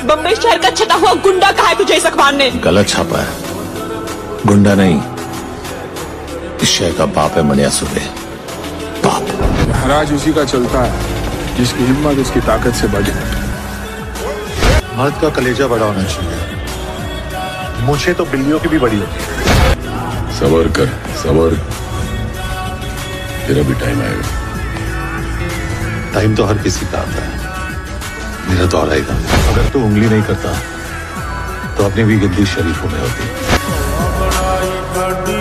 बम्बई शहर का छटा हुआ गुंडा कहा है तुझे इस अखबार ने? गलत छापा है, गुंडा नहीं, इस शहर का बाप है मनिया सुबे, बाप। महाराज उसी का चलता है जिसकी हिम्मत उसकी ताकत से बड़ी। मर्द का कलेजा बड़ा होना चाहिए, मुझे तो बिल्लियों की भी बड़ी होती है। सबर कर, सबर, तेरा भी टाइम आएगा। टाइम तो हर किसी का आता है, मेरा तो आएगा। अगर तू उंगली नहीं करता तो अपनी भी गिद्दी शरीफों में होती।